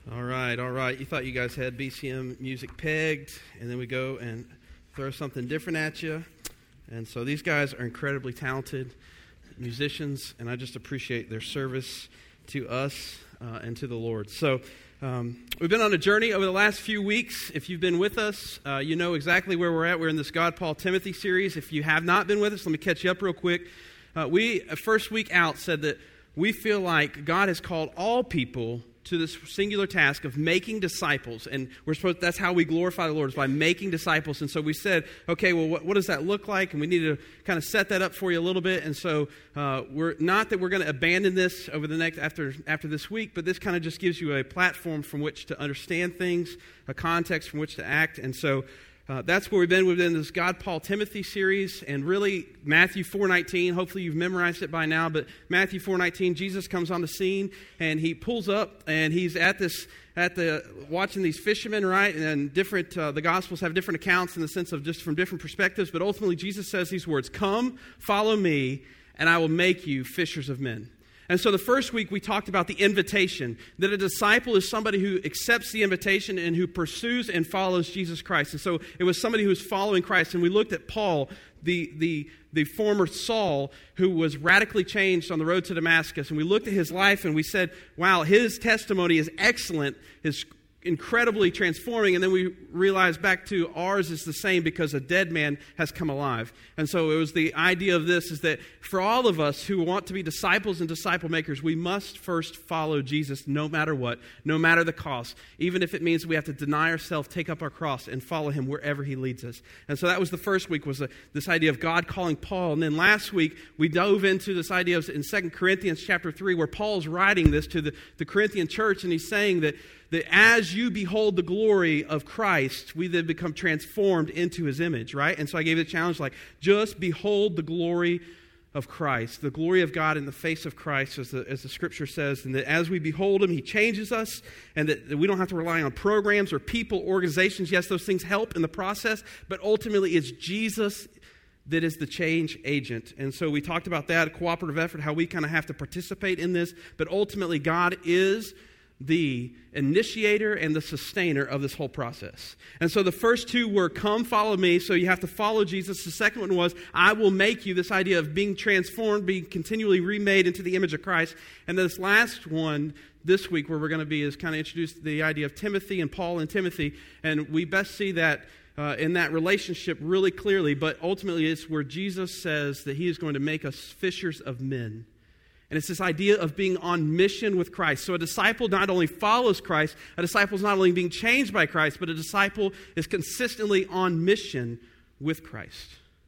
All right. You thought you guys had BCM music pegged, and then we go and throw something different at you. And so these guys are incredibly talented musicians, and I just appreciate their service to us and to the Lord. So we've been on a journey over the last few weeks. If you've been with us, you know exactly where we're at. We're in this God, Paul, Timothy series. If you have not been with us, let me catch you up real quick. We, first week out, said that we feel like God has called all people to this singular task of making disciples, and that's how we glorify the Lord, is by making disciples. And so we said, okay, well, what does that look like? And we need to kind of set that up for you a little bit. And so we're not that we're going to abandon this over the next after this week, but this kind of just gives you a platform from which to understand things, a context from which to act. And so that's where we've been. We've been in this God, Paul, Timothy series, and really Matthew 4:19. Hopefully you've memorized it by now, but Matthew 4:19, Jesus comes on the scene, and he pulls up, and he's watching these fishermen, right? And different, the Gospels have different accounts in the sense of just from different perspectives, but ultimately Jesus says these words, "Come, follow me, and I will make you fishers of men." And so the first week we talked about the invitation, that a disciple is somebody who accepts the invitation and who pursues and follows Jesus Christ. And so it was somebody who was following Christ. And we looked at Paul, the former Saul, who was radically changed on the road to Damascus. And we looked at his life and we said, wow, his testimony is excellent, is incredibly transforming. And then we realized back to ours is the same because a dead man has come alive. And so it was the idea of this is that for all of us who want to be disciples and disciple makers, we must first follow Jesus no matter what, no matter the cost, even if it means we have to deny ourselves, take up our cross, and follow him wherever he leads us. And so that was the first week, was this idea of God calling Paul. And then last week, we dove into this idea of in 2 Corinthians chapter 3, where Paul's writing this to the Corinthian church, and he's saying that as you behold the glory of Christ, we then become transformed into his image, right? And so I gave it a challenge like, just behold the glory of Christ, the glory of God in the face of Christ, as the scripture says, and that as we behold him, he changes us, and that we don't have to rely on programs or people, organizations. Yes, those things help in the process, but ultimately it's Jesus that is the change agent. And so we talked about that, a cooperative effort, how we kind of have to participate in this, but ultimately God is the initiator and the sustainer of this whole process. And so the first two were, come, follow me. So you have to follow Jesus. The second one was, I will make you, this idea of being transformed, being continually remade into the image of Christ. And this last one this week where we're going to be is kind of introduce the idea of Timothy and Paul and Timothy. And we best see that in that relationship really clearly. But ultimately it's where Jesus says that he is going to make us fishers of men. And it's this idea of being on mission with Christ. So a disciple not only follows Christ, a disciple is not only being changed by Christ, but a disciple is consistently on mission with Christ.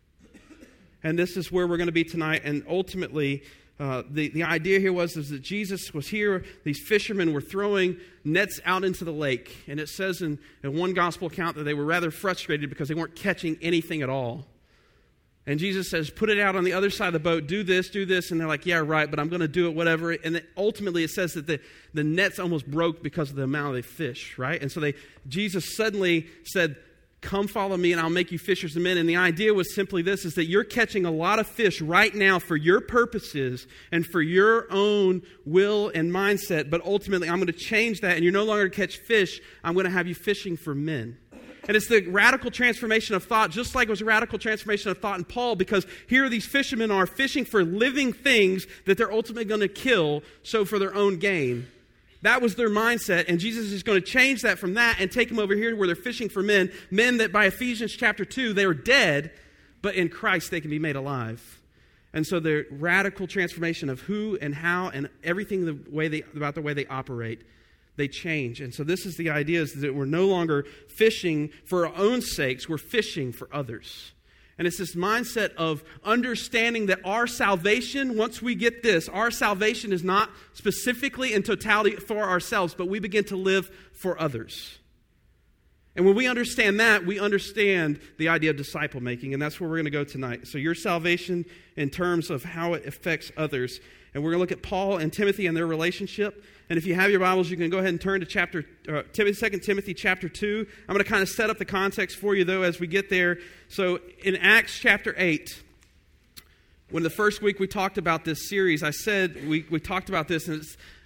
And this is where we're going to be tonight. And ultimately, the idea here was that Jesus was here. These fishermen were throwing nets out into the lake. And it says in one gospel account that they were rather frustrated because they weren't catching anything at all. And Jesus says, put it out on the other side of the boat, do this. And they're like, yeah, right, but I'm going to do it, whatever. And then ultimately it says that the nets almost broke because of the amount of the fish, right? And so Jesus suddenly said, come follow me and I'll make you fishers of men. And the idea was simply this, is that you're catching a lot of fish right now for your purposes and for your own will and mindset. But ultimately I'm going to change that, and you're no longer going to catch fish. I'm going to have you fishing for men. And it's the radical transformation of thought, just like it was a radical transformation of thought in Paul, because here these fishermen are fishing for living things that they're ultimately going to kill, so for their own gain. That was their mindset, and Jesus is going to change that from that and take them over here to where they're fishing for men that by Ephesians chapter 2, they were dead, but in Christ they can be made alive. And so the radical transformation of who and how and everything about the way they operate, they change. And so this is the idea, is that we're no longer fishing for our own sakes, we're fishing for others. And it's this mindset of understanding that our salvation, once we get this, our salvation is not specifically in totality for ourselves, but we begin to live for others. And when we understand that, we understand the idea of disciple making, and that's where we're going to go tonight. So your salvation in terms of how it affects others. And we're going to look at Paul and Timothy and their relationship. And if you have your Bibles, you can go ahead and turn to 2 Timothy chapter 2. I'm going to kind of set up the context for you, though, as we get there. So in Acts chapter 8, when the first week we talked about this series, I said we talked about this, and it's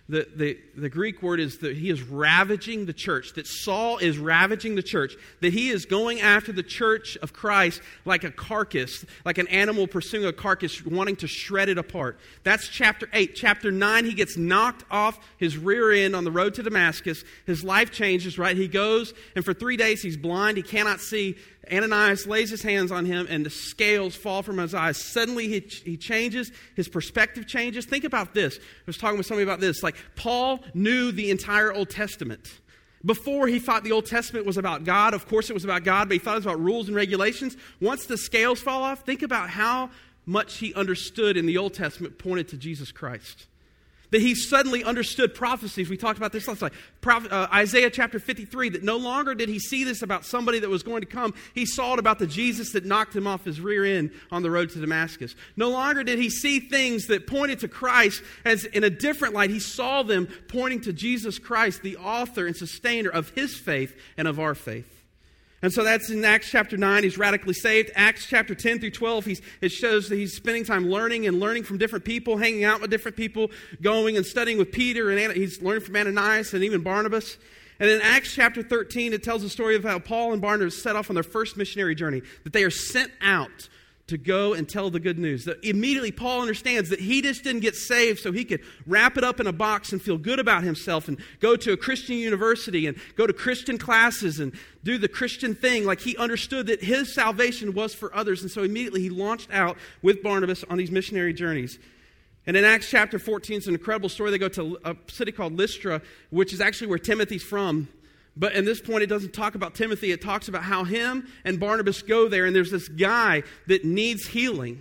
The Greek word is that he is ravaging the church, that Saul is ravaging the church, that he is going after the church of Christ like a carcass, like an animal pursuing a carcass, wanting to shred it apart. That's chapter 8. Chapter 9, he gets knocked off his rear end on the road to Damascus. His life changes, right? He goes, and for 3 days he's blind, he cannot see. Ananias lays his hands on him, and the scales fall from his eyes. Suddenly he changes, his perspective changes. Think about this. I was talking with somebody about this. Like, Paul knew the entire Old Testament. Before, he thought the Old Testament was about God. Of course it was about God, but he thought it was about rules and regulations. Once the scales fall off, think about how much he understood in the Old Testament pointed to Jesus Christ. That he suddenly understood prophecies. We talked about this last night. Isaiah chapter 53, that no longer did he see this about somebody that was going to come. He saw it about the Jesus that knocked him off his rear end on the road to Damascus. No longer did he see things that pointed to Christ as in a different light. He saw them pointing to Jesus Christ, the author and sustainer of his faith and of our faith. And so that's in Acts chapter 9, he's radically saved. Acts chapter 10 through 12, it shows that he's spending time learning from different people, hanging out with different people, going and studying with Peter, and he's learning from Ananias and even Barnabas. And in Acts chapter 13, it tells the story of how Paul and Barnabas set off on their first missionary journey, that they are sent out to go and tell the good news. That immediately Paul understands that he just didn't get saved so he could wrap it up in a box and feel good about himself and go to a Christian university and go to Christian classes and do the Christian thing. Like, he understood that his salvation was for others, and so immediately he launched out with Barnabas on these missionary journeys. And in Acts chapter 14, it's an incredible story. They go to a city called Lystra, which is actually where Timothy's from. But at this point, it doesn't talk about Timothy. It talks about how him and Barnabas go there, and there's this guy that needs healing.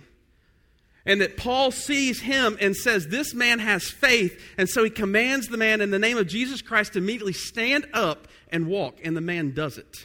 And that Paul sees him and says, this man has faith. And so he commands the man in the name of Jesus Christ to immediately stand up and walk. And the man does it.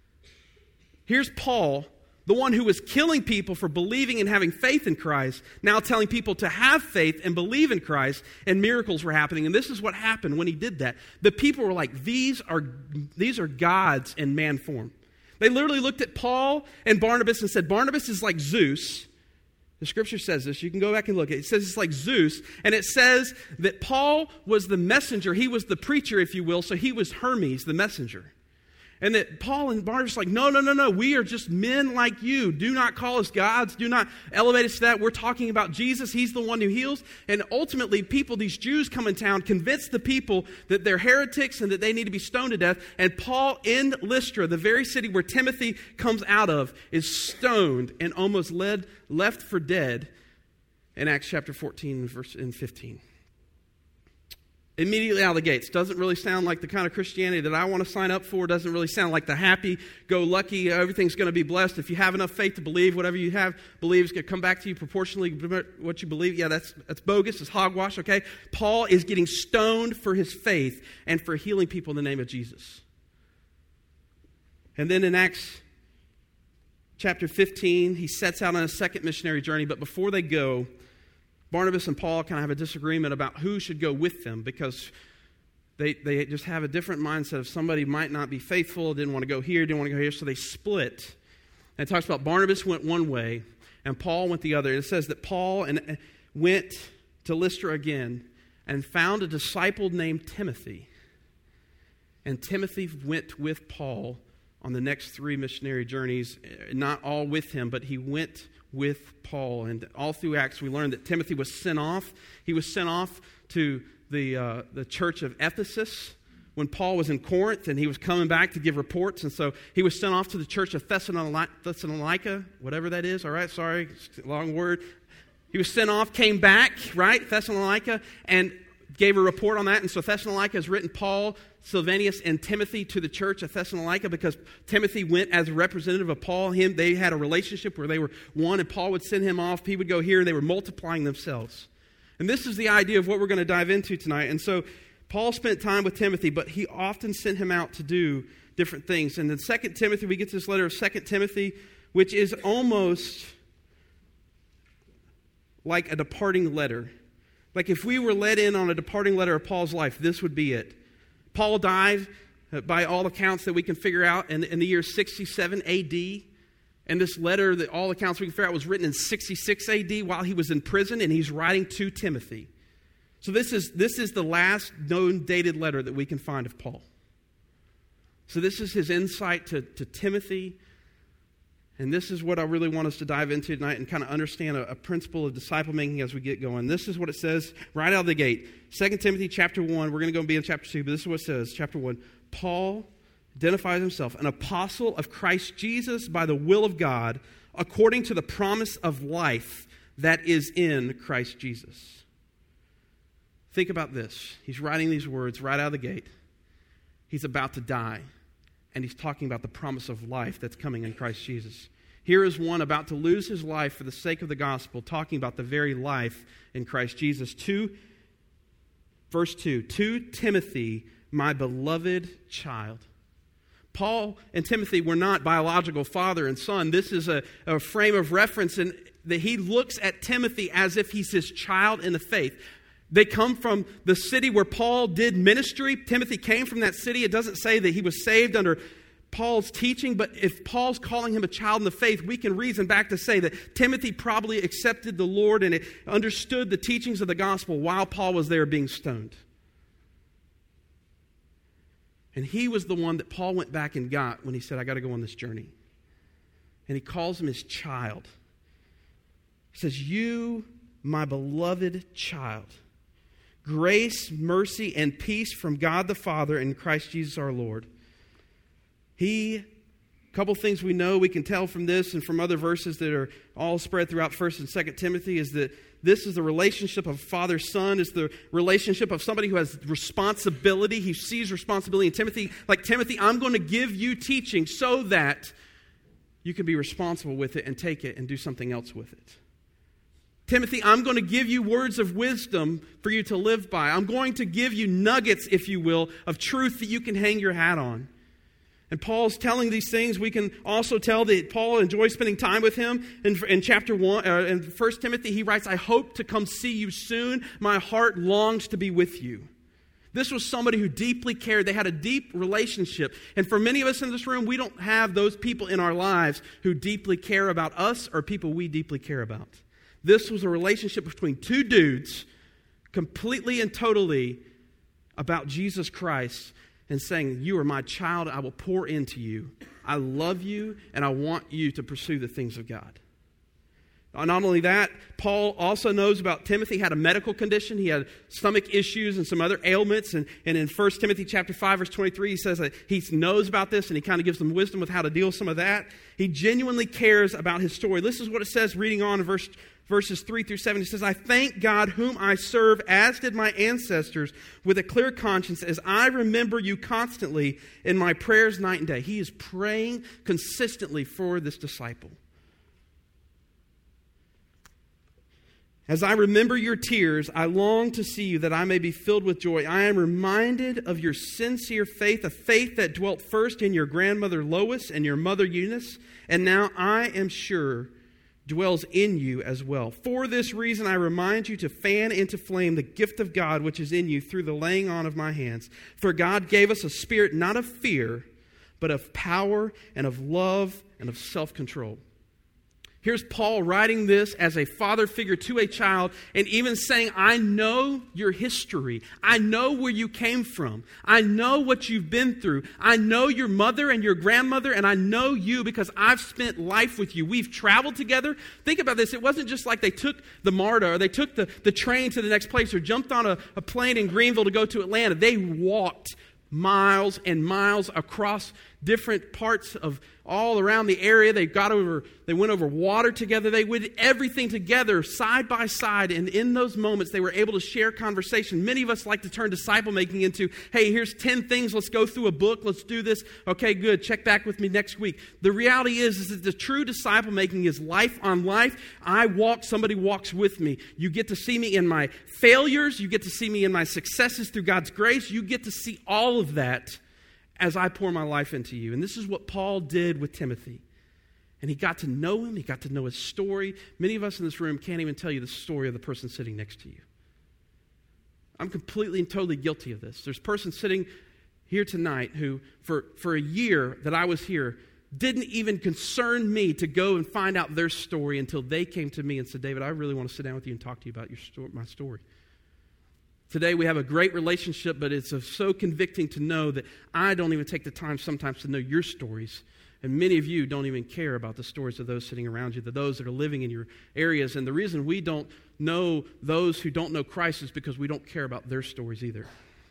Here's Paul, the one who was killing people for believing and having faith in Christ, now telling people to have faith and believe in Christ, and miracles were happening. And this is what happened when he did that. The people were like, these are gods in man form. They literally looked at Paul and Barnabas and said, Barnabas is like Zeus. The scripture says this. You can go back and look at it. It says it's like Zeus. And it says that Paul was the messenger. He was the preacher, if you will. So he was Hermes, the messenger. And that Paul and Barnabas are like, no. We are just men like you. Do not call us gods. Do not elevate us to that. We're talking about Jesus. He's the one who heals. And ultimately, these Jews come in town, convince the people that they're heretics and that they need to be stoned to death. And Paul in Lystra, the very city where Timothy comes out of, is stoned and almost left for dead in Acts chapter 14, verse 15. Immediately out of the gates. Doesn't really sound like the kind of Christianity that I want to sign up for. Doesn't really sound like the happy-go-lucky, everything's going to be blessed. If you have enough faith to believe, whatever you have believe is going to come back to you proportionally what you believe. Yeah, that's bogus. It's hogwash, okay? Paul is getting stoned for his faith and for healing people in the name of Jesus. And then in Acts chapter 15, he sets out on a second missionary journey. But before they go, Barnabas and Paul kind of have a disagreement about who should go with them, because they just have a different mindset of somebody might not be faithful, didn't want to go here, so they split. And it talks about Barnabas went one way and Paul went the other. And it says that Paul went to Lystra again and found a disciple named Timothy. And Timothy went with Paul on the next 3 missionary journeys, not all with him, but he went with Paul. And all through Acts, we learned that Timothy was sent off. He was sent off to the church of Ephesus when Paul was in Corinth, and he was coming back to give reports. And so he was sent off to the church of Thessalonica, whatever that is. All right, sorry, long word. He was sent off, came back, right, Thessalonica, and gave a report on that. And so Thessalonica has written Paul, Silvanus, and Timothy to the church of Thessalonica, because Timothy went as a representative of Paul. They had a relationship where they were one, and Paul would send him off. He would go here, and they were multiplying themselves. And this is the idea of what we're going to dive into tonight. And so Paul spent time with Timothy, but he often sent him out to do different things. And in 2 Timothy, we get this letter of 2 Timothy, which is almost like a departing letter. Like if we were let in on a departing letter of Paul's life, this would be it. Paul died, by all accounts that we can figure out, in the year 67 A.D., and this letter, that all accounts we can figure out, was written in 66 A.D. while he was in prison, and he's writing to Timothy. So this is the last known dated letter that we can find of Paul. So this is his insight to Timothy. And this is what I really want us to dive into tonight and kind of understand a principle of disciple making as we get going. This is what it says right out of the gate. 2 Timothy chapter 1. We're going to go and be in chapter 2, but this is what it says. Chapter 1. Paul identifies himself, an apostle of Christ Jesus by the will of God, according to the promise of life that is in Christ Jesus. Think about this. He's writing these words right out of the gate. He's about to die. And he's talking about the promise of life that's coming in Christ Jesus. Here is one about to lose his life for the sake of the gospel, talking about the very life in Christ Jesus. Verse 2, to Timothy, my beloved child. Paul and Timothy were not biological father and son. This is a frame of reference, and that he looks at Timothy as if he's his child in the faith. They come from the city where Paul did ministry. Timothy came from that city. It doesn't say that he was saved under Paul's teaching, but if Paul's calling him a child in the faith, we can reason back to say that Timothy probably accepted the Lord and understood the teachings of the gospel while Paul was there being stoned. And he was the one that Paul went back and got when he said, I got to go on this journey. And he calls him his child. He says, you, my beloved child. Grace, mercy, and peace from God the Father and Christ Jesus our Lord. A couple things we know, we can tell from this and from other verses that are all spread throughout 1 and 2 Timothy is that this is the relationship of father-son. It's the relationship of somebody who has responsibility. He sees responsibility in Timothy. Like, Timothy, I'm going to give you teaching so that you can be responsible with it and take it and do something else with it. Timothy, I'm going to give you words of wisdom for you to live by. I'm going to give you nuggets, if you will, of truth that you can hang your hat on. And Paul's telling these things. We can also tell that Paul enjoys spending time with him. In chapter 1, in 1 Timothy, he writes, I hope to come see you soon. My heart longs to be with you. This was somebody who deeply cared. They had a deep relationship. And for many of us in this room, we don't have those people in our lives who deeply care about us or people we deeply care about. This was a relationship between two dudes, completely and totally about Jesus Christ, and saying, you are my child, I will pour into you. I love you, and I want you to pursue the things of God. Not only that, Paul also knows about Timothy. He had a medical condition. He had stomach issues and some other ailments. And in 1 Timothy chapter 5, verse 23, he says that he knows about this, and he kind of gives them wisdom with how to deal with some of that. He genuinely cares about his story. This is what it says, reading on in verses 3 through 7. It says, I thank God whom I serve, as did my ancestors, with a clear conscience, as I remember you constantly in my prayers night and day. He is praying consistently for this disciple. As I remember your tears, I long to see you that I may be filled with joy. I am reminded of your sincere faith, a faith that dwelt first in your grandmother Lois and your mother Eunice, and now I am sure dwells in you as well. For this reason, I remind you to fan into flame the gift of God which is in you through the laying on of my hands. For God gave us a spirit not of fear, but of power and of love and of self-control. Here's Paul writing this as a father figure to a child and even saying, I know your history. I know where you came from. I know what you've been through. I know your mother and your grandmother, and I know you because I've spent life with you. We've traveled together. Think about this. It wasn't just like they took the MARTA or they took the train to the next place or jumped on a plane in Greenville to go to Atlanta. They walked miles and miles across different parts of all around the area. They went over water together. They did everything together, side by side. And in those moments, they were able to share conversation. Many of us like to turn disciple making into, hey, here's 10 things. Let's go through a book. Let's do this. Okay, good. Check back with me next week. The reality is that the true disciple making is life on life. I walk, somebody walks with me. You get to see me in my failures. You get to see me in my successes through God's grace. You get to see all of that as I pour my life into you. And this is what Paul did with Timothy. And he got to know him. He got to know his story. Many of us in this room can't even tell you the story of the person sitting next to you. I'm completely and totally guilty of this. There's a person sitting here tonight who, for a year that I was here, didn't even concern me to go and find out their story until they came to me and said, David, I really want to sit down with you and talk to you about my story. Today we have a great relationship, but it's so convicting to know that I don't even take the time sometimes to know your stories. And many of you don't even care about the stories of those sitting around you, those that are living in your areas. And the reason we don't know those who don't know Christ is because we don't care about their stories either.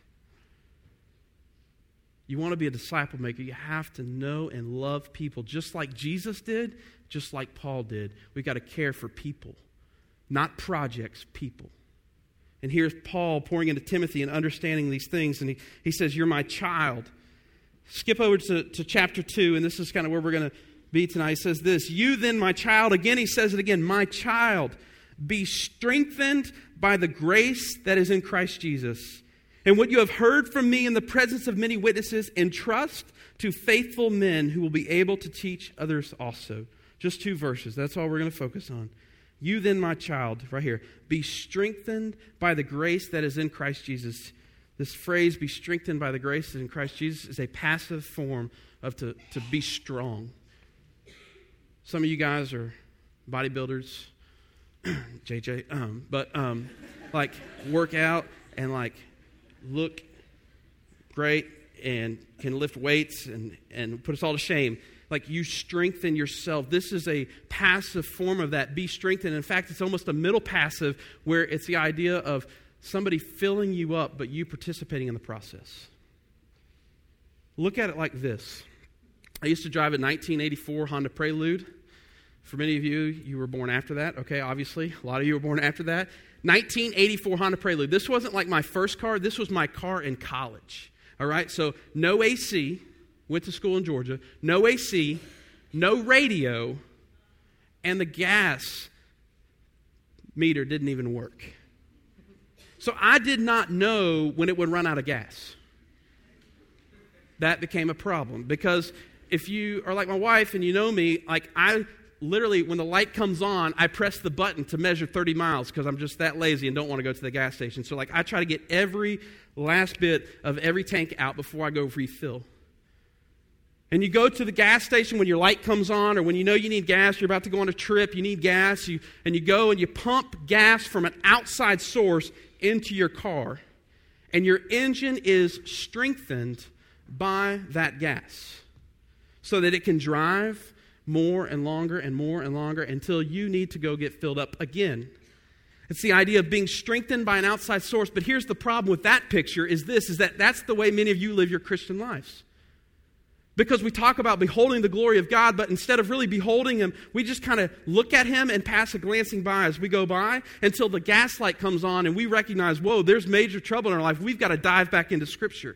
You want to be a disciple maker, you have to know and love people just like Jesus did, just like Paul did. We've got to care for people, not projects, people. And here's Paul pouring into Timothy and understanding these things. And he says, you're my child. Skip over to chapter 2, and this is kind of where we're going to be tonight. He says this, you then, my child, again he says it again, my child, be strengthened by the grace that is in Christ Jesus. And what you have heard from me in the presence of many witnesses, entrust to faithful men who will be able to teach others also. Just 2 verses. That's all we're going to focus on. You then, my child, right here, be strengthened by the grace that is in Christ Jesus. This phrase, be strengthened by the grace that is in Christ Jesus, is a passive form of to be strong. Some of you guys are bodybuilders, JJ, but like work out and like look great and can lift weights and put us all to shame. Like you strengthen yourself. This is a passive form of that. Be strengthened. In fact, it's almost a middle passive where it's the idea of somebody filling you up, but you participating in the process. Look at it like this. I used to drive a 1984 Honda Prelude. For many of you, you were born after that. Okay, obviously. A lot of you were born after that. 1984 Honda Prelude. This wasn't like my first car. This was my car in college. All right, so no AC. Went to school in Georgia. No AC. No radio. And the gas meter didn't even work. So I did not know when it would run out of gas. That became a problem because if you are like my wife and you know me, like I literally, when the light comes on, I press the button to measure 30 miles because I'm just that lazy and don't want to go to the gas station. So like I try to get every last bit of every tank out before I go refill. And you go to the gas station when your light comes on or when you know you need gas, you're about to go on a trip, you need gas, and you go and you pump gas from an outside source into your car. And your engine is strengthened by that gas so that it can drive more and longer and more and longer until you need to go get filled up again. It's the idea of being strengthened by an outside source. But here's the problem with that picture is that's the way many of you live your Christian lives. Because we talk about beholding the glory of God, but instead of really beholding Him, we just kind of look at Him and pass a glancing by as we go by until the gas light comes on and we recognize, whoa, there's major trouble in our life. We've got to dive back into Scripture.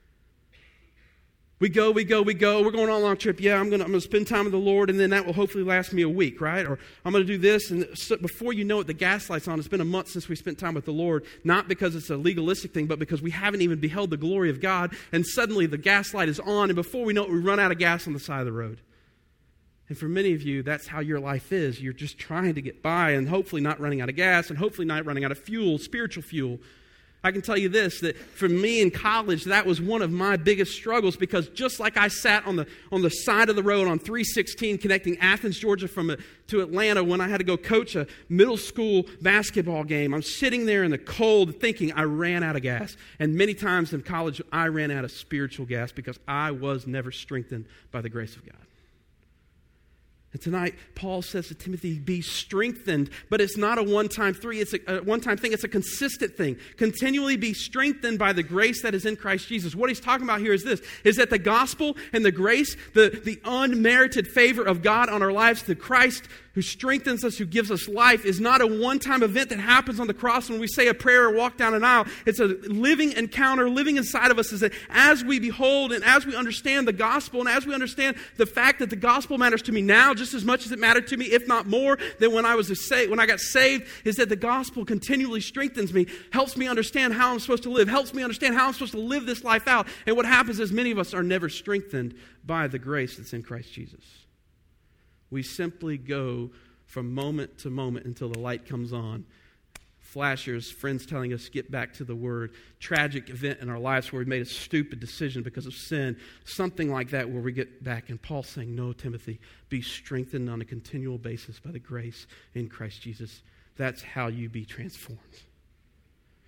We go. We're going on a long trip. Yeah, I'm going to spend time with the Lord, and then that will hopefully last me a week, right? Or I'm going to do this, and so before you know it, the gas light's on. It's been a month since we spent time with the Lord, not because it's a legalistic thing, but because we haven't even beheld the glory of God, and suddenly the gas light is on, and before we know it, we run out of gas on the side of the road. And for many of you, that's how your life is. You're just trying to get by, and hopefully not running out of gas, and hopefully not running out of fuel, spiritual fuel. I can tell you this, that for me in college, that was one of my biggest struggles because just like I sat on the side of the road on 316 connecting Athens, Georgia to Atlanta when I had to go coach a middle school basketball game, I'm sitting there in the cold thinking I ran out of gas. And many times in college, I ran out of spiritual gas because I was never strengthened by the grace of God. And tonight, Paul says to Timothy, be strengthened. But it's not a one-time thing. It's a one-time thing. It's a consistent thing. Continually be strengthened by the grace that is in Christ Jesus. What he's talking about here is this, is that the gospel and the grace, the unmerited favor of God on our lives through Christ who strengthens us, who gives us life, is not a one-time event that happens on the cross when we say a prayer or walk down an aisle. It's a living encounter, living inside of us, is that as we behold and as we understand the gospel and as we understand the fact that the gospel matters to me now just as much as it mattered to me, if not more, than when I got saved, is that the gospel continually strengthens me, helps me understand how I'm supposed to live, helps me understand how I'm supposed to live this life out. And what happens is many of us are never strengthened by the grace that's in Christ Jesus. We simply go from moment to moment until the light comes on. Flashers, friends telling us, get back to the Word. Tragic event in our lives where we made a stupid decision because of sin. Something like that where we get back. And Paul's saying, no, Timothy, be strengthened on a continual basis by the grace in Christ Jesus. That's how you be transformed.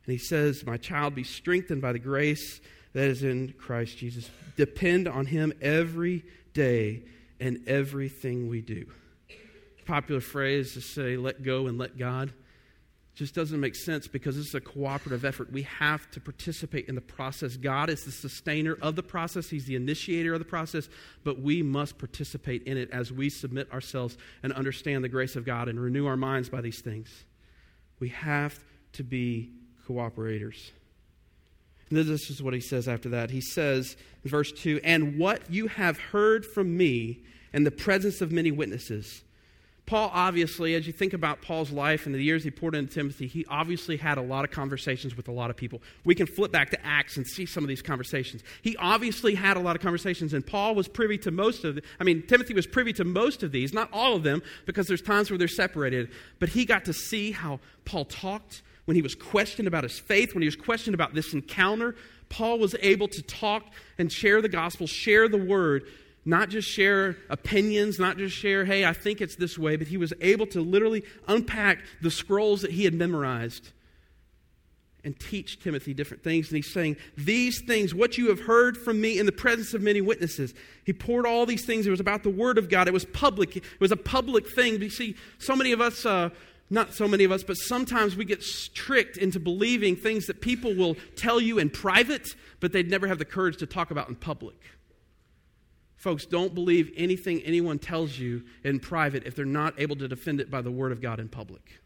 And he says, my child, be strengthened by the grace that is in Christ Jesus. Depend on him every day in everything we do. Popular phrase to say, let go and let God. Just doesn't make sense because this is a cooperative effort. We have to participate in the process. God is the sustainer of the process. He's the initiator of the process, but we must participate in it as we submit ourselves and understand the grace of God and renew our minds by these things. We have to be cooperators. And this is what he says after that. He says in verse 2, and what you have heard from me in the presence of many witnesses. Paul obviously, as you think about Paul's life and the years he poured into Timothy, he obviously had a lot of conversations with a lot of people. We can flip back to Acts and see some of these conversations. He obviously had a lot of conversations, and Paul was privy to Timothy was privy to most of these, not all of them, because there's times where they're separated. But he got to see how Paul talked when he was questioned about his faith, when he was questioned about this encounter. Paul was able to talk and share the gospel, share the word, not just share opinions, not just share, hey, I think it's this way, but he was able to literally unpack the scrolls that he had memorized and teach Timothy different things. And he's saying, these things, what you have heard from me in the presence of many witnesses. He poured all these things. It was about the word of God. It was public. It was a public thing. But you see, so many of us, not so many of us, but sometimes we get tricked into believing things that people will tell you in private, but they'd never have the courage to talk about in public. Folks, don't believe anything anyone tells you in private if they're not able to defend it by the word of God in public.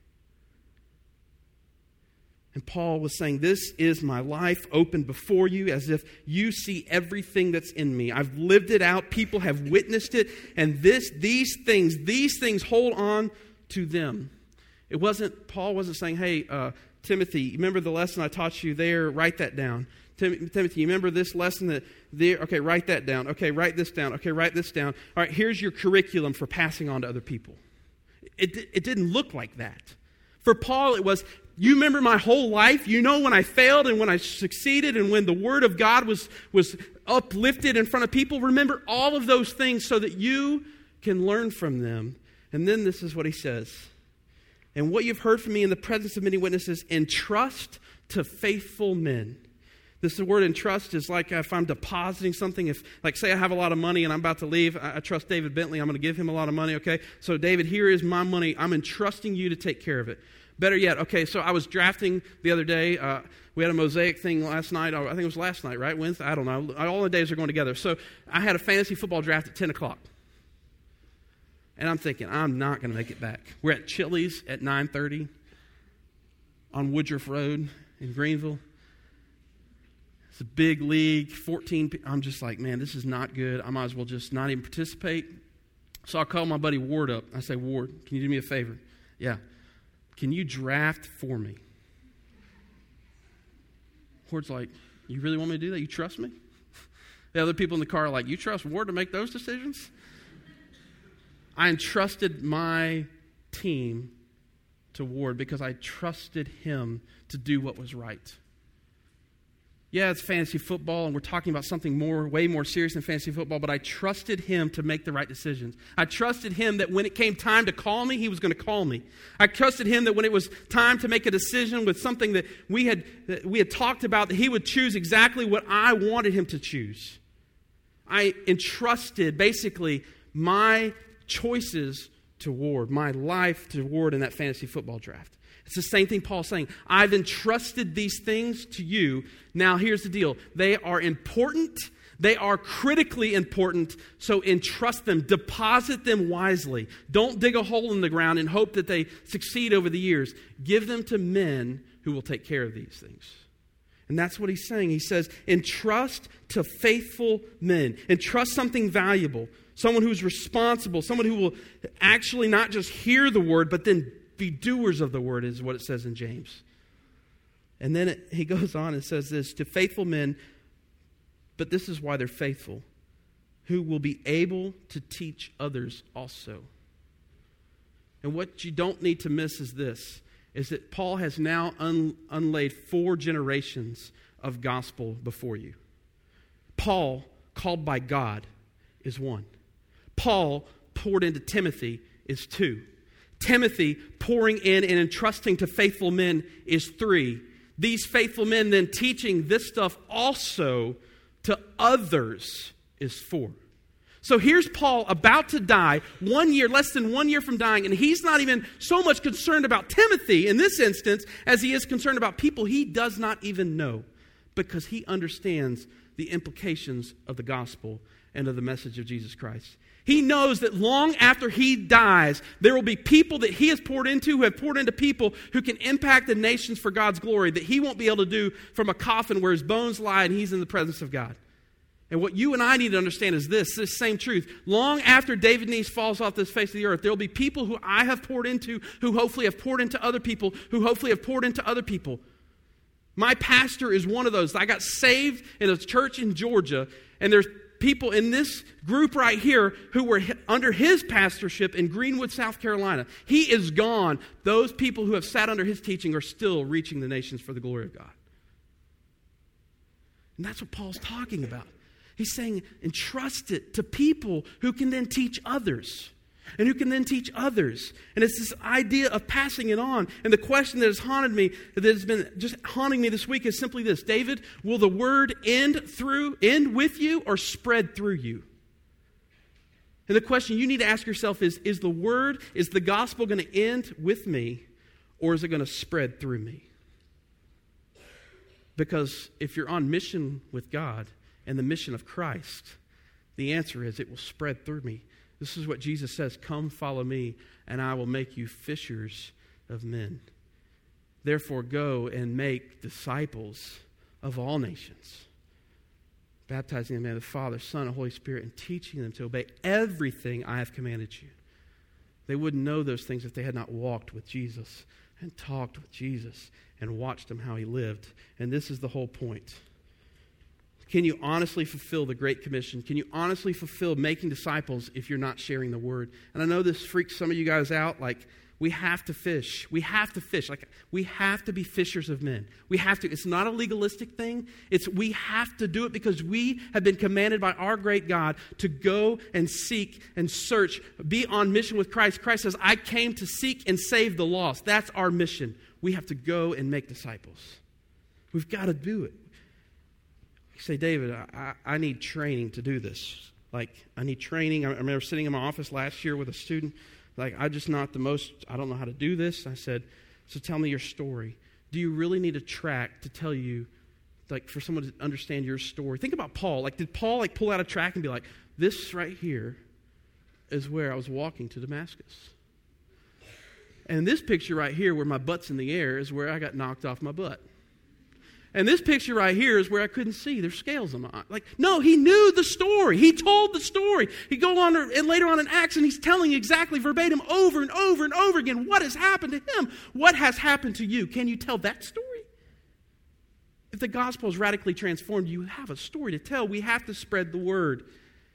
And Paul was saying, this is my life open before you as if you see everything that's in me. I've lived it out. People have witnessed it. And these things, hold on to them. Paul wasn't saying, hey, Timothy, remember the lesson I taught you there? Write that down. Timothy, you remember this lesson okay, write that down. Okay, write this down. Okay, write this down. All right, here's your curriculum for passing on to other people. It didn't look like that. For Paul, it was, you remember my whole life? You know when I failed and when I succeeded and when the word of God was uplifted in front of people? Remember all of those things so that you can learn from them. And then this is what he says. And what you've heard from me in the presence of many witnesses, entrust to faithful men. This word entrust is like if I'm depositing something. Like say I have a lot of money and I'm about to leave. I trust David Bentley. I'm going to give him a lot of money, okay? So David, here is my money. I'm entrusting you to take care of it. Better yet, okay, so I was drafting the other day. We had a Mosaic thing last night. I think it was last night, right? Wednesday? I don't know. All the days are going together. So I had a fantasy football draft at 10 o'clock. And I'm thinking, I'm not going to make it back. We're at Chili's at 9:30 on Woodruff Road in Greenville. It's a big league, 14 people. I'm just like, man, this is not good. I might as well just not even participate. So I call my buddy Ward up. I say, Ward, can you do me a favor? Yeah. Can you draft for me? Ward's like, you really want me to do that? You trust me? The other people in the car are like, you trust Ward to make those decisions? I entrusted my team to Ward because I trusted him to do what was right. Yeah, it's fantasy football, and we're talking about something way more serious than fantasy football, but I trusted him to make the right decisions. I trusted him that when it came time to call me, he was going to call me. I trusted him that when it was time to make a decision with something that we had talked about, that he would choose exactly what I wanted him to choose. I entrusted, basically, my choices to Ward, my life to Ward in that fantasy football draft. It's the same thing Paul's saying. I've entrusted these things to you. Now, here's the deal. They are important. They are critically important. So entrust them. Deposit them wisely. Don't dig a hole in the ground and hope that they succeed over the years. Give them to men who will take care of these things. And that's what he's saying. He says, entrust to faithful men. Entrust something valuable. Someone who's responsible. Someone who will actually not just hear the word, but then be doers of the word, is what it says in James. And then he goes on and says this, to faithful men, but this is why they're faithful, who will be able to teach others also. And what you don't need to miss is this, is that Paul has now unlaid 4 generations of gospel before you. Paul, called by God, is 1. Paul, poured into Timothy, is 2. Timothy pouring in and entrusting to faithful men is 3. these faithful men then teaching this stuff also to others is for. So here's Paul about to die, less than 1 year from dying, and he's not even so much concerned about Timothy in this instance as he is concerned about people he does not even know, because he understands the implications of the gospel and of the message of Jesus Christ. He knows that long after he dies, there will be people that he has poured into who have poured into people who can impact the nations for God's glory that he won't be able to do from a coffin where his bones lie and he's in the presence of God. And what you and I need to understand is this same truth. Long after David Neese falls off this face of the earth, there will be people who I have poured into, who hopefully have poured into other people, who hopefully have poured into other people. My pastor is one of those. I got saved in a church in Georgia, and there's people in this group right here who were under his pastorship in Greenwood, South Carolina. He is gone. Those people who have sat under his teaching are still reaching the nations for the glory of God. And that's what Paul's talking about. He's saying, entrust it to people who can then teach others. And who can then teach others. And it's this idea of passing it on. And the question that has haunted me, that has been just haunting me this week is simply this. David, will the word end with you or spread through you? And the question you need to ask yourself is the gospel going to end with me, or is it going to spread through me? Because if you're on mission with God and the mission of Christ, the answer is it will spread through me. This is what Jesus says, come follow me, and I will make you fishers of men. Therefore, go and make disciples of all nations, baptizing them in the name of the Father, Son, and Holy Spirit, and teaching them to obey everything I have commanded you. They wouldn't know those things if they had not walked with Jesus and talked with Jesus and watched him how he lived. And this is the whole point. Can you honestly fulfill the Great Commission? Can you honestly fulfill making disciples if you're not sharing the word? And I know this freaks some of you guys out. Like, we have to fish. We have to fish. Like, we have to be fishers of men. We have to. It's not a legalistic thing. We have to do it because we have been commanded by our great God to go and seek and search, be on mission with Christ. Christ says, I came to seek and save the lost. That's our mission. We have to go and make disciples. We've got to do it. You say, David, I need training to do this. Like, I need training. I remember sitting in my office last year with a student. Like, I don't know how to do this. I said, so tell me your story. Do you really need a track to tell you, like, for someone to understand your story? Think about Paul. Like, did Paul, like, pull out a track and be like, this right here is where I was walking to Damascus. And this picture right here where my butt's in the air is where I got knocked off my butt. And this picture right here is where I couldn't see. There's scales on my eye. Like, no, he knew the story. He told the story. He go on and later on in Acts, and he's telling exactly verbatim over and over and over again what has happened to him. What has happened to you? Can you tell that story? If the gospel is radically transformed, you have a story to tell. We have to spread the word.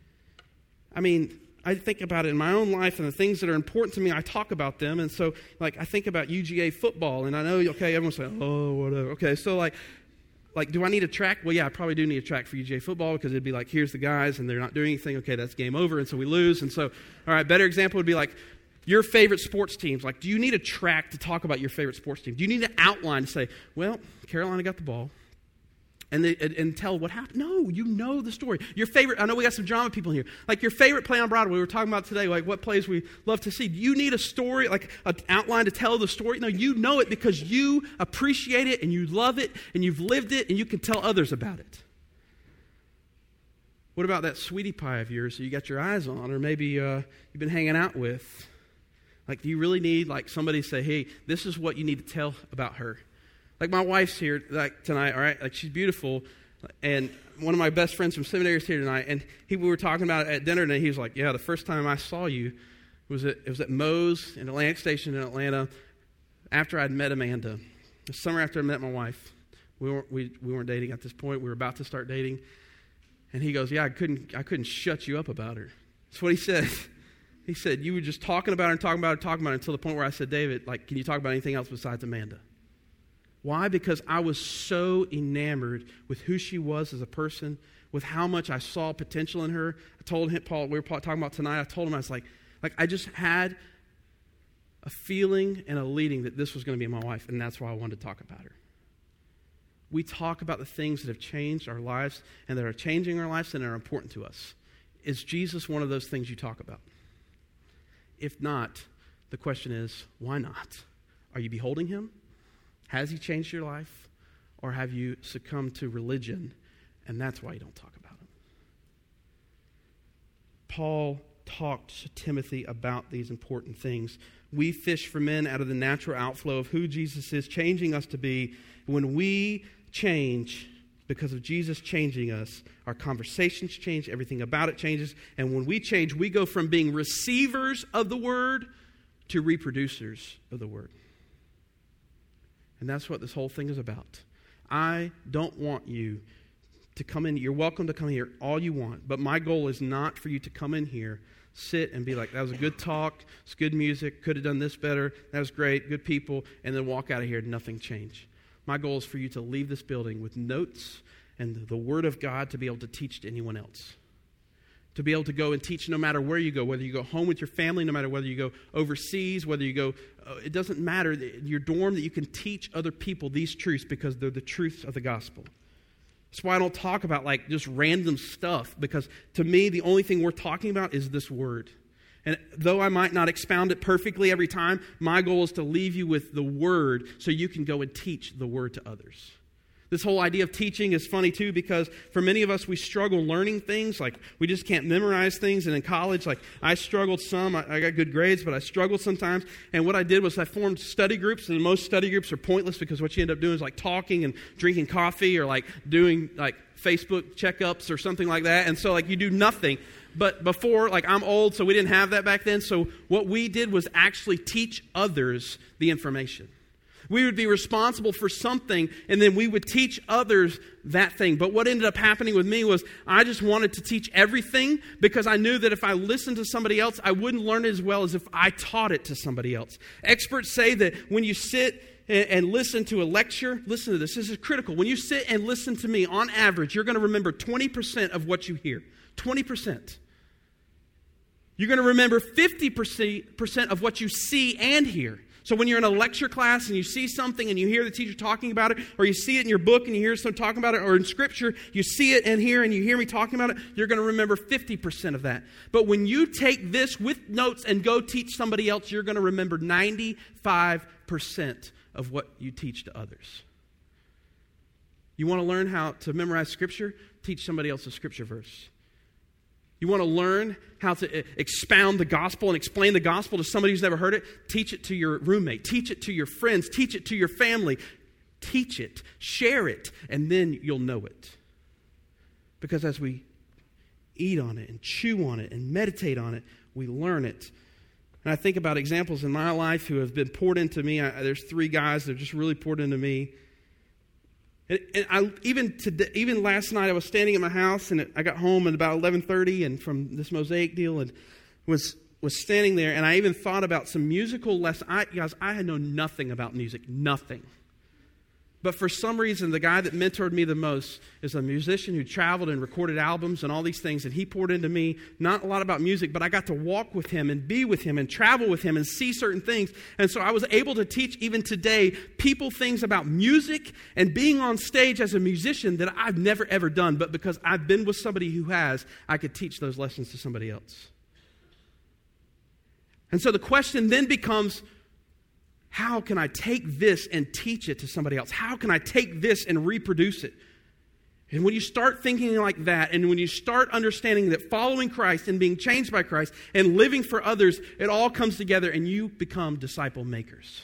I mean, I think about it in my own life and the things that are important to me, I talk about them. And so, like, I think about UGA football, and I know, okay, everyone's saying, oh, whatever. Okay, so like, do I need a track? Well, yeah, I probably do need a track for UGA football because it'd be like, here's the guys, and they're not doing anything. Okay, that's game over, and so we lose. And so, all right, better example would be like your favorite sports teams. Like, do you need a track to talk about your favorite sports team? Do you need an outline to say, well, Carolina got the ball, and tell what happened? No, you know the story. Your favorite, I know we got some drama people in here. Like your favorite play on Broadway, we were talking about today, like what plays we love to see. Do you need a story, like an outline to tell the story? No, you know it because you appreciate it and you love it and you've lived it and you can tell others about it. What about that sweetie pie of yours that you got your eyes on, or maybe you've been hanging out with? Like, do you really need like somebody to say, hey, this is what you need to tell about her? Like my wife's here like tonight, all right? Like she's beautiful, and one of my best friends from seminary is here tonight, and we were talking about it at dinner, and he was like, yeah, the first time I saw you it was at Moe's in Atlantic Station in Atlanta after I'd met Amanda. The summer after I met my wife. We weren't dating at this point. We were about to start dating. And he goes, yeah, I couldn't shut you up about her. That's what he said. He said, you were just talking about her and talking about her until the point where I said, David, like, can you talk about anything else besides Amanda? Why? Because I was so enamored with who she was as a person, with how much I saw potential in her. I told him, Paul, we were talking about tonight, I told him, I was like I just had a feeling and a leading that this was going to be my wife, and that's why I wanted to talk about her. we talk about the things that have changed our lives and that are changing our lives and are important to us. Is Jesus one of those things you talk about? If not, the question is, why not? Are you beholding him? Has he changed your life? Or have you succumbed to religion, and that's why you don't talk about him? Paul talked to Timothy about these important things. We fish for men out of the natural outflow of who Jesus is changing us to be. When we change because of Jesus changing us, our conversations change, everything about it changes. And when we change, we go from being receivers of the word to reproducers of the word. And that's what this whole thing is about. I don't want you to come in. You're welcome to come here all you want. But my goal is not for you to come in here, sit and be like, that was a good talk, it's good music, could have done this better, that was great, good people, and then walk out of here and nothing changed. My goal is for you to leave this building with notes and the Word of God to be able to teach to anyone else. To be able to go and teach no matter where you go, whether you go home with your family, no matter whether you go overseas, whether you go, it doesn't matter, your dorm, that you can teach other people these truths because they're the truths of the gospel. That's why I don't talk about like just random stuff, because to me, the only thing we're talking about is this word. And though I might not expound it perfectly every time, my goal is to leave you with the word so you can go and teach the word to others. This whole idea of teaching is funny too, because for many of us, we struggle learning things. Like we just can't memorize things. And in college, like I struggled some. I got good grades, but I struggled sometimes. And what I did was I formed study groups. And most study groups are pointless because what you end up doing is like talking and drinking coffee or like doing like Facebook checkups or something like that. And so like you do nothing. But before, like I'm old, so we didn't have that back then. So what we did was actually teach others the information. We would be responsible for something, and then we would teach others that thing. But what ended up happening with me was I just wanted to teach everything because I knew that if I listened to somebody else, I wouldn't learn it as well as if I taught it to somebody else. Experts say that when you sit and listen to a lecture, listen to this. This is critical. When you sit and listen to me, on average, you're going to remember 20% of what you hear. 20%. You're going to remember 50% of what you see and hear. So when you're in a lecture class and you see something and you hear the teacher talking about it, or you see it in your book and you hear someone talking about it, or in Scripture, you see it and hear me talking about it, you're going to remember 50% of that. But when you take this with notes and go teach somebody else, you're going to remember 95% of what you teach to others. You want to learn how to memorize Scripture? Teach somebody else a Scripture verse. You want to learn how to expound the gospel and explain the gospel to somebody who's never heard it? Teach it to your roommate. Teach it to your friends. Teach it to your family. Teach it. Share it. And then you'll know it. Because as we eat on it and chew on it and meditate on it, we learn it. And I think about examples in my life who have been poured into me. There's 3 guys that have just really poured into me. And even last night, I was standing at my house, and I got home at about 11:30, and from this Mosaic deal, and was standing there, and I even thought about some musical lessons. I had known nothing about music, nothing. But for some reason, the guy that mentored me the most is a musician who traveled and recorded albums and all these things, and he poured into me not a lot about music, but I got to walk with him and be with him and travel with him and see certain things. And so I was able to teach even today people things about music and being on stage as a musician that I've never ever done, but because I've been with somebody who has, I could teach those lessons to somebody else. And so the question then becomes, how can I take this and teach it to somebody else? How can I take this and reproduce it? And when you start thinking like that, and when you start understanding that following Christ and being changed by Christ and living for others, it all comes together and you become disciple makers.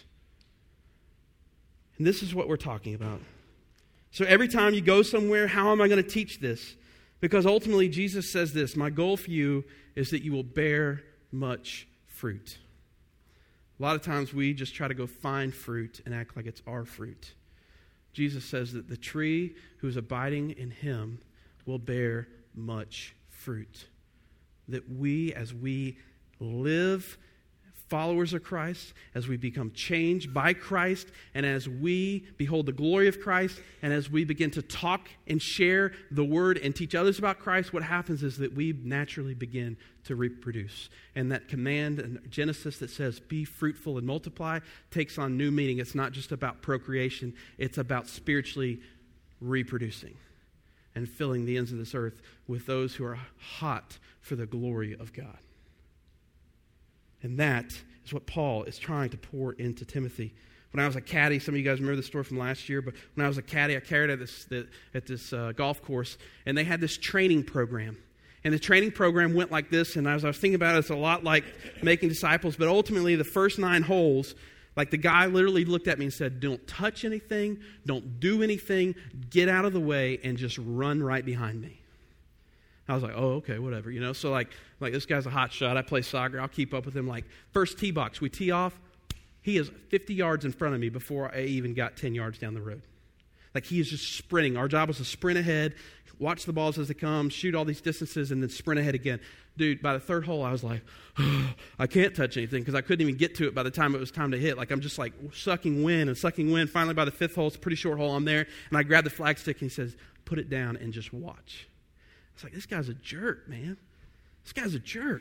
And this is what we're talking about. So every time you go somewhere, how am I going to teach this? Because ultimately Jesus says this, my goal for you is that you will bear much fruit. A lot of times we just try to go find fruit and act like it's our fruit. Jesus says that the tree who is abiding in him will bear much fruit. That we, as we live followers of Christ, as we become changed by Christ, and as we behold the glory of Christ, and as we begin to talk and share the word and teach others about Christ, what happens is that we naturally begin to reproduce. And that command in Genesis that says, be fruitful and multiply, takes on new meaning. It's not just about procreation. It's about spiritually reproducing and filling the ends of this earth with those who are hot for the glory of God. And that is what Paul is trying to pour into Timothy. When I was a caddy, some of you guys remember the story from last year, but when I was a caddy, I carried at this golf course, and they had this training program. And the training program went like this, and as I was thinking about it, it's a lot like making disciples, but ultimately the first 9 holes, like the guy literally looked at me and said, don't touch anything, don't do anything, get out of the way, and just run right behind me. I was like, oh, okay, whatever, you know. So like this guy's a hot shot. I play soccer. I'll keep up with him. Like first tee box, we tee off. He is 50 yards in front of me before I even got 10 yards down the road. Like he is just sprinting. Our job was to sprint ahead, watch the balls as they come, shoot all these distances, and then sprint ahead again. Dude, by the third hole, I was like, oh, I can't touch anything because I couldn't even get to it by the time it was time to hit. Like I'm just like sucking wind. Finally, by the 5th hole, it's a pretty short hole, I'm there, and I grab the flagstick and he says, put it down and just watch. It's like, this guy's a jerk, man. This guy's a jerk.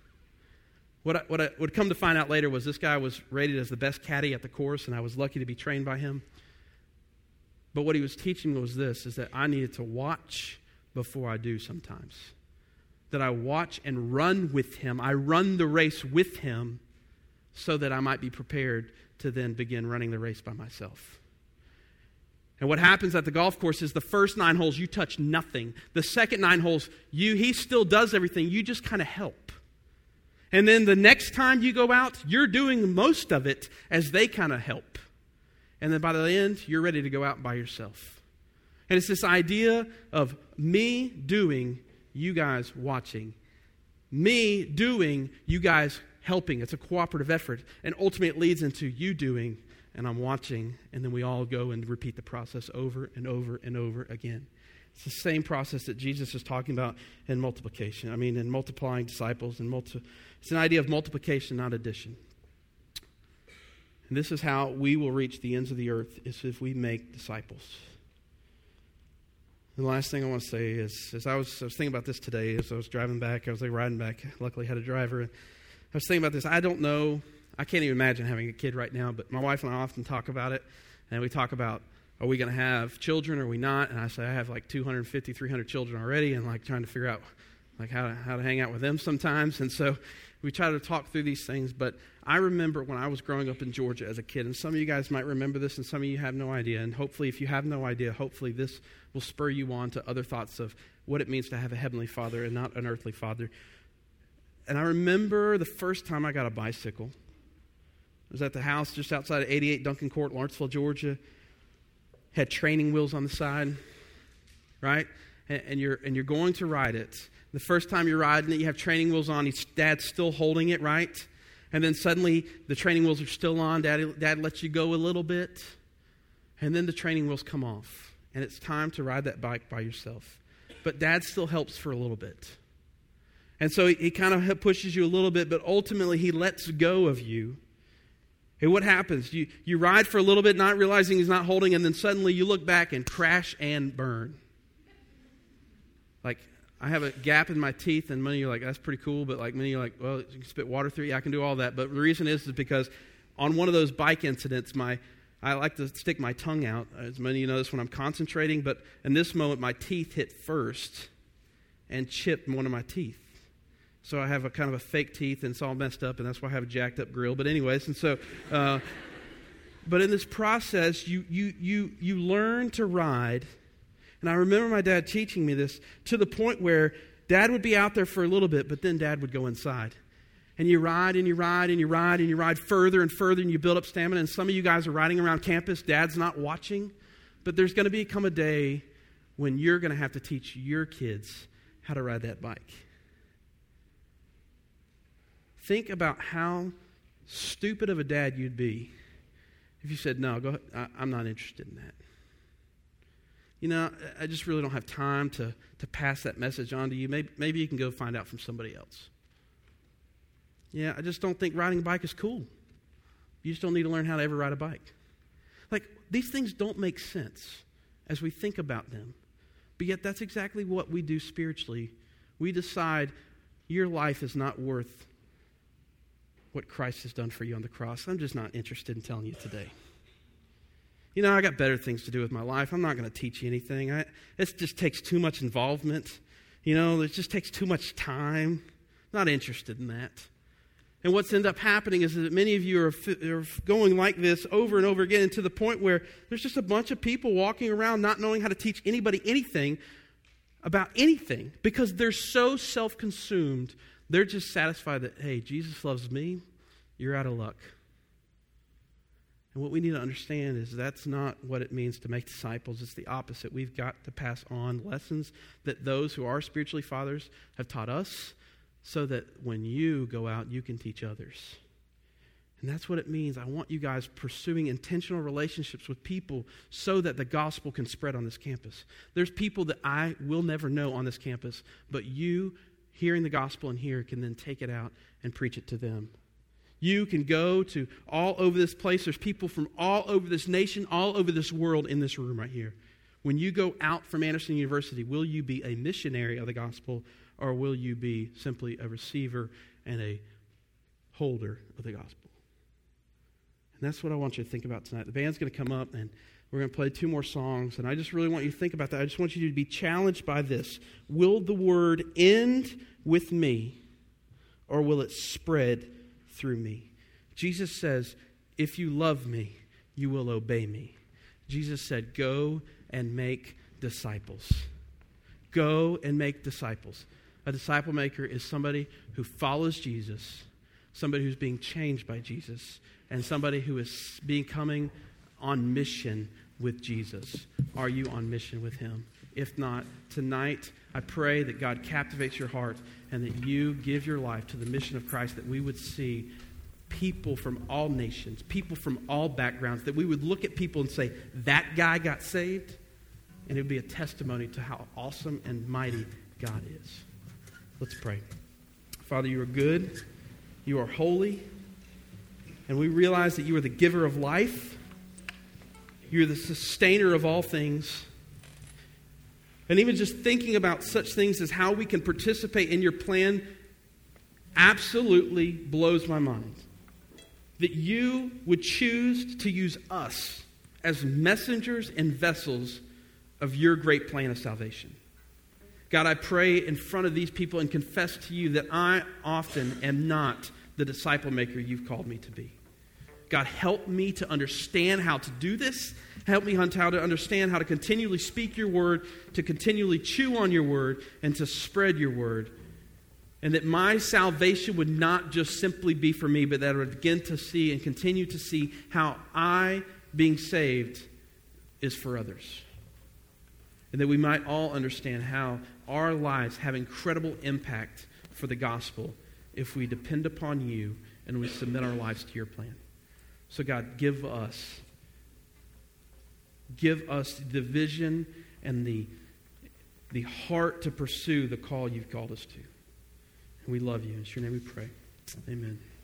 What I would come to find out later was this guy was rated as the best caddy at the course, and I was lucky to be trained by him. But what he was teaching me was this, is that I needed to watch before I do sometimes. That I watch and run with him. I run the race with him so that I might be prepared to then begin running the race by myself. And what happens at the golf course is the first 9 holes, you touch nothing. The second 9 holes, he still does everything. You just kind of help. And then the next time you go out, you're doing most of it as they kind of help. And then by the end, you're ready to go out by yourself. And it's this idea of me doing, you guys watching. Me doing, you guys helping. It's a cooperative effort. And ultimately it leads into you doing, and I'm watching, and then we all go and repeat the process over and over and over again. It's the same process that Jesus is talking about in multiplication. In multiplying disciples. It's an idea of multiplication, not addition. And this is how we will reach the ends of the earth, is if we make disciples. And the last thing I want to say is, as I was thinking about this today, as I was driving back, I was riding back, luckily I had a driver, and I was thinking about this. I don't know, I can't even imagine having a kid right now, but my wife and I often talk about it, and we talk about, are we going to have children or are we not? And I say, I have like 250, 300 children already, and like trying to figure out like how to hang out with them sometimes. And so we try to talk through these things. But I remember when I was growing up in Georgia as a kid, and some of you guys might remember this, and some of you have no idea. And hopefully, if you have no idea, hopefully this will spur you on to other thoughts of what it means to have a heavenly father and not an earthly father. And I remember the first time I got a bicycle. I was at the house just outside of 88 Duncan Court, Lawrenceville, Georgia. Had training wheels on the side, right? And you're going to ride it. The first time you're riding it, you have training wheels on. Dad's still holding it, right? And then suddenly the training wheels are still on. Dad lets you go a little bit. And then the training wheels come off. And it's time to ride that bike by yourself. But Dad still helps for a little bit. And so he kind of pushes you a little bit, but ultimately he lets go of you. And what happens? You ride for a little bit, not realizing he's not holding, and then suddenly you look back and crash and burn. Like, I have a gap in my teeth, and many of you are like, that's pretty cool, but like many of you are like, well, you can spit water through it. Yeah, I can do all that. But the reason is because on one of those bike incidents, I like to stick my tongue out. As many of you know this when I'm concentrating, but in this moment, my teeth hit first and chipped one of my teeth. So I have a kind of a fake teeth, and it's all messed up, and that's why I have a jacked up grill. But anyways, and so, but in this process, you learn to ride. And I remember my dad teaching me this to the point where Dad would be out there for a little bit, but then Dad would go inside. And you ride and you ride and you ride and you ride further and further, and you build up stamina. And some of you guys are riding around campus. Dad's not watching, but there's going to become a day when you're going to have to teach your kids how to ride that bike. Think about how stupid of a dad you'd be if you said, no, go ahead. I'm not interested in that. You know, I just really don't have time to pass that message on to you. Maybe you can go find out from somebody else. Yeah, I just don't think riding a bike is cool. You just don't need to learn how to ever ride a bike. Like, these things don't make sense as we think about them. But yet that's exactly what we do spiritually. We decide your life is not worth what Christ has done for you on the cross. I'm just not interested in telling you today. I got better things to do with my life. I'm not going to teach you anything. It just takes too much involvement. It just takes too much time. Not interested in that. And what's ended up happening is that many of you are going like this over and over again to the point where there's just a bunch of people walking around not knowing how to teach anybody anything about anything because they're so self-consumed. They're just satisfied that, hey, Jesus loves me, you're out of luck. And what we need to understand is that's not what it means to make disciples. It's the opposite. We've got to pass on lessons that those who are spiritually fathers have taught us so that when you go out, you can teach others. And that's what it means. I want you guys pursuing intentional relationships with people so that the gospel can spread on this campus. There's people that I will never know on this campus, but you, hearing the gospel in here, can then take it out and preach it to them. You can go to all over this place. There's people from all over this nation, all over this world in this room right here. When you go out from Anderson University, will you be a missionary of the gospel, or will you be simply a receiver and a holder of the gospel? And that's what I want you to think about tonight. The band's going to come up, and we're going to play 2 more songs, and I just really want you to think about that. I just want you to be challenged by this. Will the word end with me, or will it spread through me? Jesus says, if you love me, you will obey me. Jesus said, go and make disciples. Go and make disciples. A disciple maker is somebody who follows Jesus, somebody who's being changed by Jesus, and somebody who is becoming on mission with Jesus. Are you on mission with him? If not, tonight, I pray that God captivates your heart and that you give your life to the mission of Christ, that we would see people from all nations, people from all backgrounds, that we would look at people and say, that guy got saved, and it would be a testimony to how awesome and mighty God is. Let's pray. Father, you are good, you are holy, and we realize that you are the giver of life, you're the sustainer of all things. And even just thinking about such things as how we can participate in your plan absolutely blows my mind. That you would choose to use us as messengers and vessels of your great plan of salvation. God, I pray in front of these people and confess to you that I often am not the disciple maker you've called me to be. God, help me to understand how to do this. Help me how to understand how to continually speak your word, to continually chew on your word, and to spread your word. And that my salvation would not just simply be for me, but that I would begin to see and continue to see how I, being saved, is for others. And that we might all understand how our lives have incredible impact for the gospel if we depend upon you and we submit our lives to your plan. So God, give us the vision and the heart to pursue the call you've called us to. And we love you. In your name we pray. Amen.